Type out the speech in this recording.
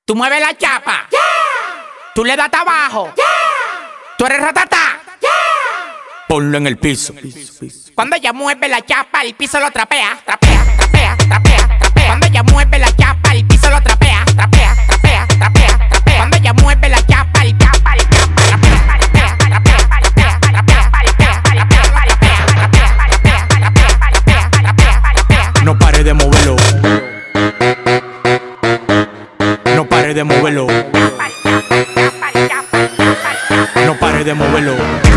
Tú mueves la chapa. Tú le das abajo. Tú eres ratatá. Ponlo en el piso. Cuando ella mueve la chapa, el piso lo trapea. Trapea, trapea, trapea, trapea. Cuando ella mueve la chapa, el piso lo trapea. Trapea, trapea, trapea, trapea. Cuando ella mueve la chapa, el chapa, el chapa. Trapea, trapea, trapea, trapea, trapea, trapea, trapea, trapea, trapea. No pare de moverlo. No pare de moverlo. No pare de moverlo.